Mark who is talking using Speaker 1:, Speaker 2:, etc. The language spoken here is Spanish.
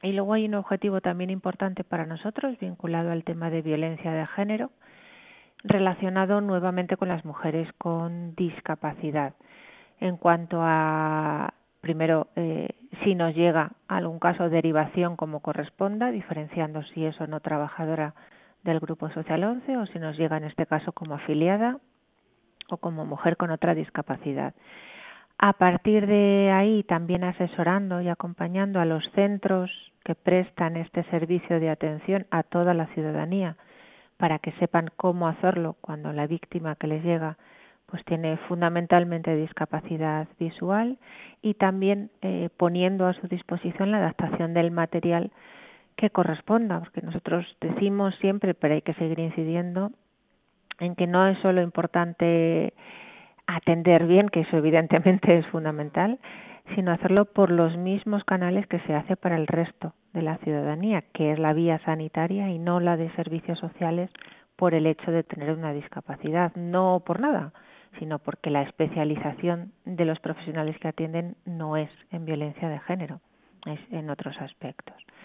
Speaker 1: Y luego hay un objetivo también importante para nosotros vinculado al tema de violencia de género, relacionado nuevamente con las mujeres con discapacidad. En cuanto a, primero, si nos llega algún caso de derivación como corresponda, diferenciando si es o no trabajadora del Grupo Social 11 o si nos llega en este caso como afiliada o como mujer con otra discapacidad. A partir de ahí, también asesorando y acompañando a los centros que prestan este servicio de atención a toda la ciudadanía para que sepan cómo hacerlo cuando la víctima que les llega pues tiene fundamentalmente discapacidad visual, y también poniendo a su disposición la adaptación del material que corresponda, porque nosotros decimos siempre, pero hay que seguir incidiendo en que no es solo importante atender bien, que eso evidentemente es fundamental, sino hacerlo por los mismos canales que se hace para el resto de la ciudadanía, que es la vía sanitaria y no la de servicios sociales por el hecho de tener una discapacidad, no por nada, sino porque la especialización de los profesionales que atienden no es en violencia de género, es en otros aspectos.